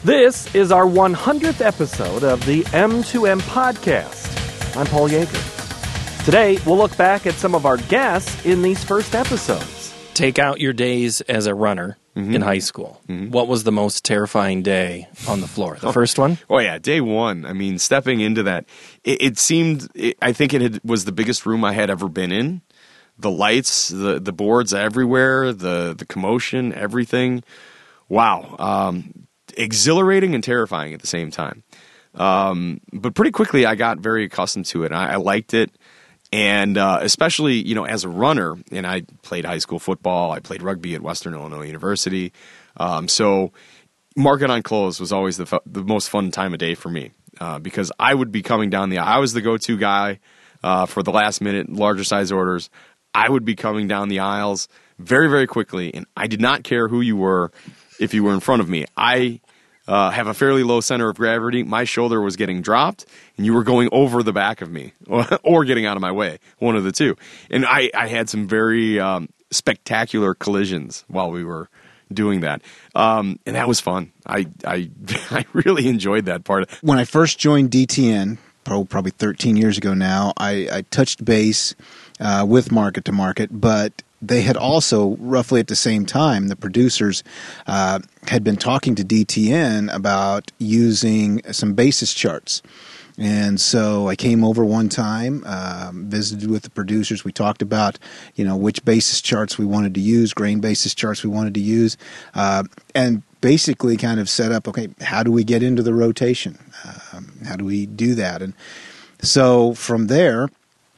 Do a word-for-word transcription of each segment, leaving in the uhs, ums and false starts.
This is our one hundredth episode of the M two M podcast. I'm Paul Yeager. Today, we'll look back at some of our guests in these first episodes. Take out your days as a runner mm-hmm. in high school. Mm-hmm. What was the most terrifying day on the floor? The first one? Oh, yeah, day one. I mean, stepping into that, it, it seemed, it, I think it had, was the biggest room I had ever been in. The lights, the, the boards everywhere, the, the commotion, everything. Wow. Um, exhilarating and terrifying at the same time. Um, but pretty quickly, I got very accustomed to it. I, I liked it. And uh, especially, you know, as a runner, and I played high school football, I played rugby at Western Illinois University. Um, so market on close was always the, fu- the most fun time of day for me uh, because I would be coming down the aisle. I was the go-to guy uh, for the last minute, larger size orders. I would be coming down the aisles very, very quickly, and I did not care who you were if you were in front of me. I uh, have a fairly low center of gravity. My shoulder was getting dropped, and you were going over the back of me or, or getting out of my way, one of the two. And I, I had some very um, spectacular collisions while we were doing that, um, and that was fun. I, I, I really enjoyed that part. When I first joined D T N, probably thirteen years ago now, I, I touched base Uh, with Market to Market, but they had also, roughly at the same time, the producers uh, had been talking to D T N about using some basis charts. And so I came over one time, um, visited with the producers. We talked about, you know, which basis charts we wanted to use, grain basis charts we wanted to use, uh, and basically kind of set up, okay, how do we get into the rotation? Um, how do we do that? And so from there,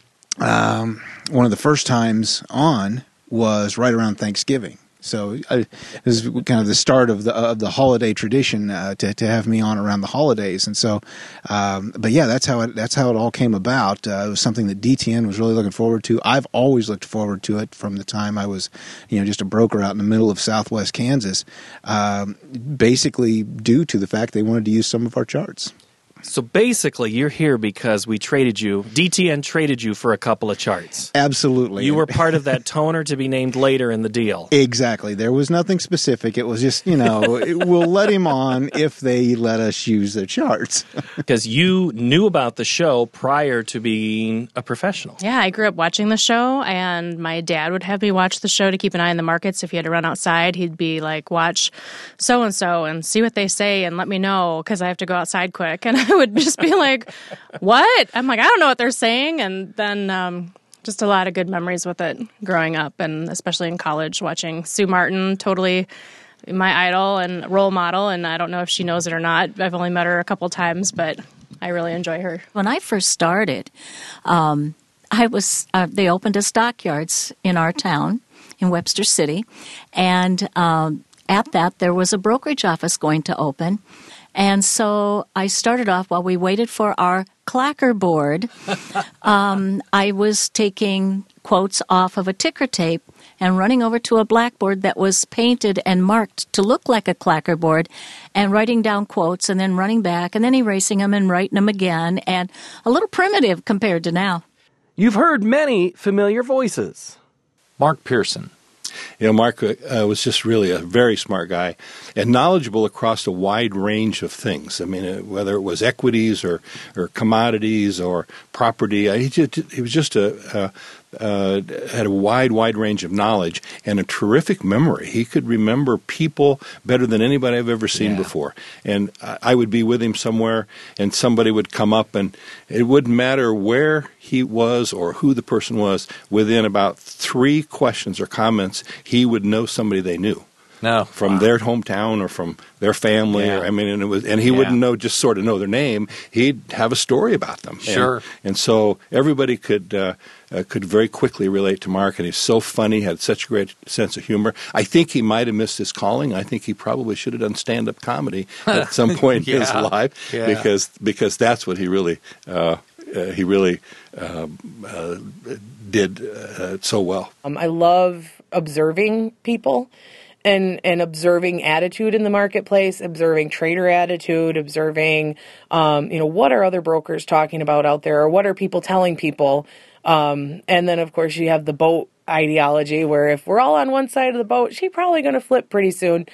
Um, one of the first times on was right around Thanksgiving. So uh, this is kind of the start of the of the holiday tradition uh, to to have me on around the holidays. And so, um, but yeah, that's how it that's how it all came about. Uh, it was something that D T N was really looking forward to. I've always looked forward to it from the time I was, you know, just a broker out in the middle of Southwest Kansas. Um, basically, due to the fact they wanted to use some of our charts. So basically, you're here because we traded you, D T N traded you for a couple of charts. Absolutely. You were part of that toner to be named later in the deal. Exactly. There was nothing specific. It was just, you know, we'll let him on if they let us use their charts. Because you knew about the show prior to being a professional. Yeah, I grew up watching the show, and my dad would have me watch the show to keep an eye on the markets. If he had to run outside, he'd be like, watch so-and-so and see what they say and let me know because I have to go outside quick. And I would just be like, what? I'm like, I don't know what they're saying. And then um, just a lot of good memories with it growing up, and especially in college, watching Sue Martin, totally my idol and role model. And I don't know if she knows it or not. I've only met her a couple times, but I really enjoy her. When I first started, um, I was uh, they opened a stockyards in our town in Webster City. And um, at that, there was a brokerage office going to open. And so I started off while we waited for our clacker board. um, I was taking quotes off of a ticker tape and running over to a blackboard that was painted and marked to look like a clacker board and writing down quotes and then running back and then erasing them and writing them again, and a little primitive compared to now. You've heard many familiar voices. Mark Pearson. You know, Mark uh, was just really a very smart guy and knowledgeable across a wide range of things. I mean, uh, whether it was equities or, or commodities or property, uh, he, just, he was just a, uh, uh, had a wide, wide range of knowledge and a terrific memory. He could remember people better than anybody I've ever seen yeah. before. And I, I would be with him somewhere, and somebody would come up, and it wouldn't matter where he was or who the person was. Within about three questions or comments, he would know somebody they knew. No, from wow. their hometown or from their family. Yeah. Or, I mean, and it was, and he yeah. wouldn't know just sort of know their name. He'd have a story about them. Sure. And, and so everybody could uh, uh, could very quickly relate to Mark, and he's so funny, had such a great sense of humor. I think he might have missed his calling. I think he probably should have done stand-up comedy at some point yeah. in his life yeah. because because that's what he really uh, uh, he really uh, uh, did uh, so well. Um, I love observing people. And, and observing attitude in the marketplace, observing trader attitude, observing, um, you know, what are other brokers talking about out there, or what are people telling people? Um, and then, of course, you have the boat ideology where if we're all on one side of the boat, she's probably going to flip pretty soon.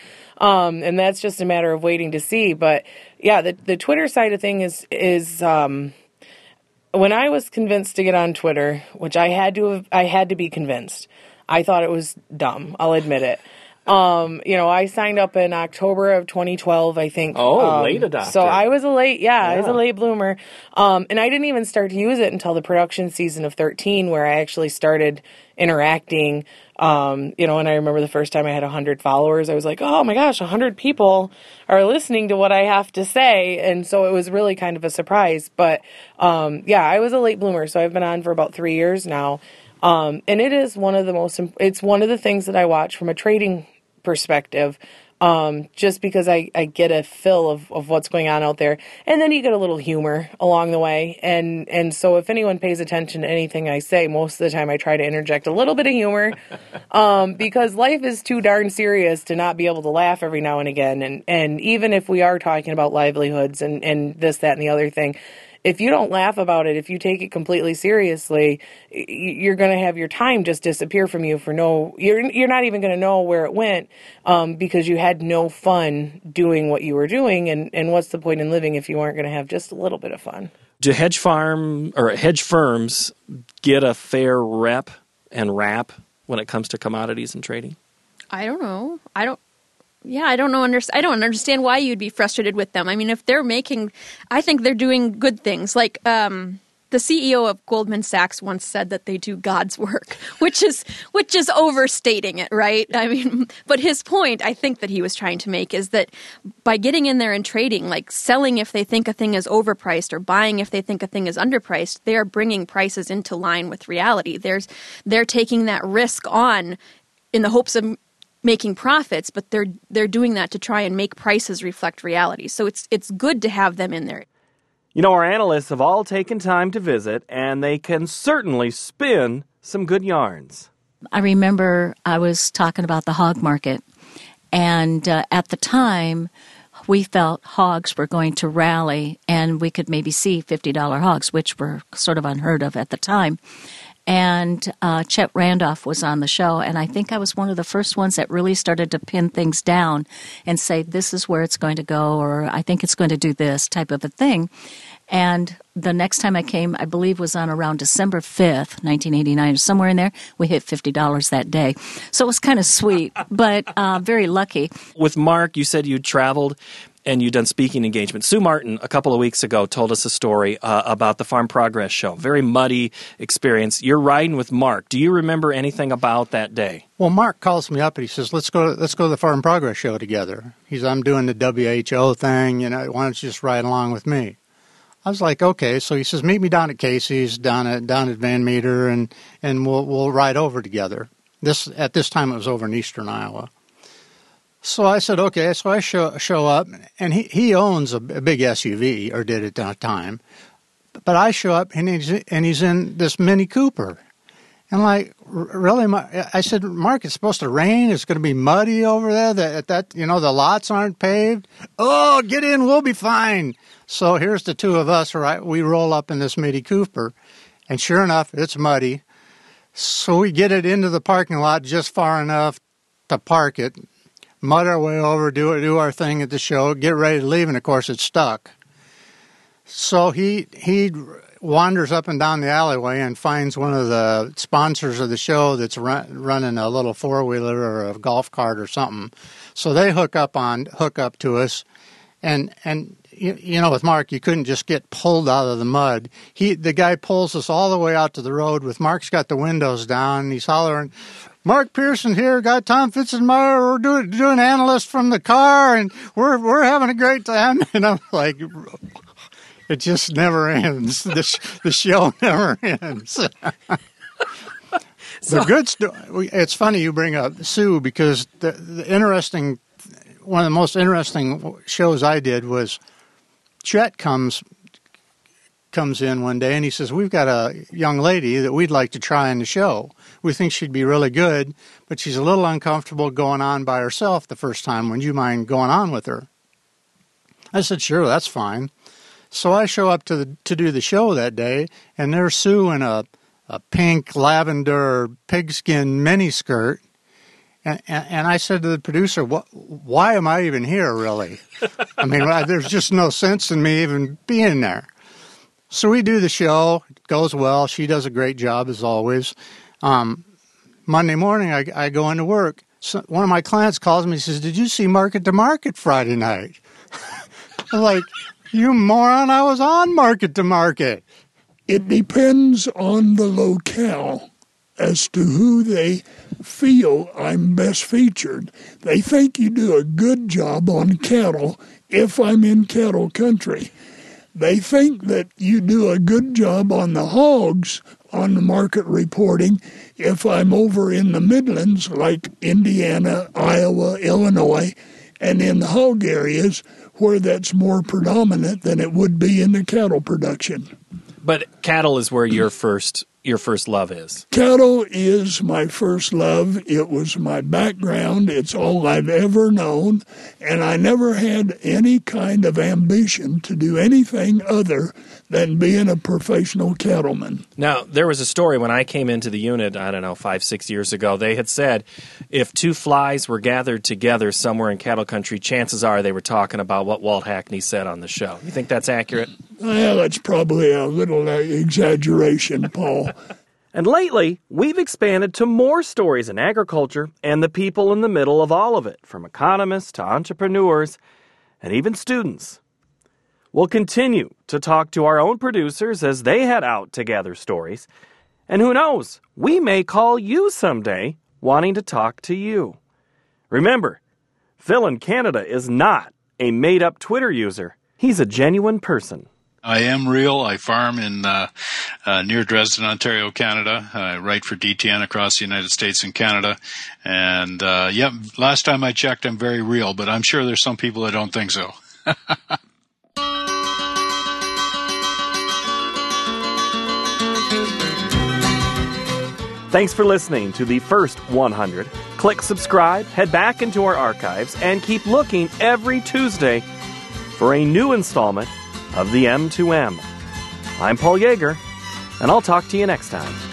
Um, and that's just a matter of waiting to see. But yeah, the, the Twitter side of thing is, is, um, when I was convinced to get on Twitter, which I had to have, I had to be convinced. I thought it was dumb. I'll admit it. Um, you know, I signed up in October of twenty twelve, I think. Oh, um, late adopter. So I was a late, yeah, Yeah. I was a late bloomer. Um, and I didn't even start to use it until the production season of thirteen, where I actually started interacting. Um, you know, and I remember the first time I had one hundred followers, I was like, oh my gosh, one hundred people are listening to what I have to say. And so it was really kind of a surprise. But, um, yeah, I was a late bloomer. So I've been on for about three years now. Um, and it is one of the most, it's one of the things that I watch from a trading perspective, um, just because I, I get a feel of, of what's going on out there. And then you get a little humor along the way. And, and so if anyone pays attention to anything I say, most of the time I try to interject a little bit of humor, um, because life is too darn serious to not be able to laugh every now and again. And, and even if we are talking about livelihoods and, and this, that, and the other thing, if you don't laugh about it, if you take it completely seriously, you're going to have your time just disappear from you for no, you're you're not even going to know where it went, um, because you had no fun doing what you were doing. And, and what's the point in living if you aren't going to have just a little bit of fun? Do hedge farm or hedge firms get a fair rep and rap when it comes to commodities and trading? I don't know. I don't. Yeah, I don't know. Under, I don't understand why you'd be frustrated with them. I mean, if they're making, I think they're doing good things. Like um, the C E O of Goldman Sachs once said that they do God's work, which is which is overstating it, right? I mean, but his point, I think that he was trying to make, is that by getting in there and trading, like selling if they think a thing is overpriced or buying if they think a thing is underpriced, they are bringing prices into line with reality. There's they're taking that risk on in the hopes of making profits, but they're they're doing that to try and make prices reflect reality. So it's it's good to have them in there. You know, our analysts have all taken time to visit, and they can certainly spin some good yarns. I remember I was talking about the hog market, and uh, at the time, we felt hogs were going to rally, and we could maybe see fifty dollar hogs, which were sort of unheard of at the time. And uh, Chet Randolph was on the show, and I think I was one of the first ones that really started to pin things down and say, this is where it's going to go, or I think it's going to do this type of a thing. And the next time I came, I believe, was on around December fifth, nineteen eighty-nine, or somewhere in there. We hit fifty dollars that day. So it was kind of sweet, but uh, very lucky. With Mark, you said you traveled and you've done speaking engagements. Sue Martin, a couple of weeks ago, told us a story uh, about the Farm Progress Show. Very muddy experience. You're riding with Mark. Do you remember anything about that day? Well, Mark calls me up and he says, let's go let's go to the Farm Progress Show together. He's, I'm doing the W H O thing, you know, why don't you just ride along with me? I was like, okay. So he says, meet me down at Casey's, down at down at Van Meter, and, and we'll we'll ride over together. This At this time, it was over in eastern Iowa. So I said, okay. So I show show up, and he, he owns a, a big S U V, or did at that time. But I show up, and he's and he's in this Mini Cooper, and like, really, I said, Mark, it's supposed to rain. It's going to be muddy over there. That that you know, the lots aren't paved. Oh, get in, we'll be fine. So here's the two of us. Right, we roll up in this Mini Cooper, and sure enough, it's muddy. So we get it into the parking lot just far enough to park it. Mud our way over, do do our thing at the show, get ready to leave, and of course it's stuck. So he he wanders up and down the alleyway and finds one of the sponsors of the show that's run, running a little four wheeler or a golf cart or something. So they hook up on hook up to us, and and you, you know, with Mark, you couldn't just get pulled out of the mud. He the guy pulls us all the way out to the road. With Mark's got the windows down, and he's hollering, Mark Pearson here, got Tom Fitzenmeyer, we're doing, doing analyst from the car, and we're we're having a great time. And I'm like, it just never ends. The, sh- the show never ends. So, the good sto- It's funny you bring up Sue, because the, the interesting, one of the most interesting shows I did was Chet comes comes in one day and he says, we've got a young lady that we'd like to try in the show. We think she'd be really good, but she's a little uncomfortable going on by herself the first time. Would you mind going on with her? I said, sure, that's fine. So I show up to the, to do the show that day, and there's Sue in a, a pink lavender pigskin miniskirt, And, and, and I said to the producer, what, why am I even here, really? I mean, there's just no sense in me even being there. So we do the show. It goes well. She does a great job, as always. Um, Monday morning, I, I go into work. So one of my clients calls me and says, did you see Market to Market Friday night? I'm like, you moron, I was on Market to Market. It depends on the locale as to who they feel I'm best featured. They think you do a good job on cattle if I'm in cattle country. They think that you do a good job on the hogs on the market reporting if I'm over in the Midlands, like Indiana, Iowa, Illinois, and in the hog areas where that's more predominant than it would be in the cattle production. But cattle is where your first your first love is. Cattle is my first love. It was my background. It's all I've ever known. And I never had any kind of ambition to do anything other than being a professional cattleman. Now, there was a story when I came into the unit, I don't know, five, six years ago. They had said if two flies were gathered together somewhere in cattle country, chances are they were talking about what Walt Hackney said on the show. You think that's accurate? Well, that's probably a little uh, exaggeration, Paul. And lately, we've expanded to more stories in agriculture and the people in the middle of all of it, from economists to entrepreneurs and even students. We'll continue to talk to our own producers as they head out to gather stories. And who knows, we may call you someday wanting to talk to you. Remember, Phil in Canada is not a made-up Twitter user. He's a genuine person. I am real. I farm in uh, uh, near Dresden, Ontario, Canada. I write for D T N across the United States and Canada. And, uh, yeah, last time I checked, I'm very real, but I'm sure there's some people that don't think so. Thanks for listening to the first one hundred. Click subscribe, head back into our archives, and keep looking every Tuesday for a new installment of the M two M. I'm Paul Yeager, and I'll talk to you next time.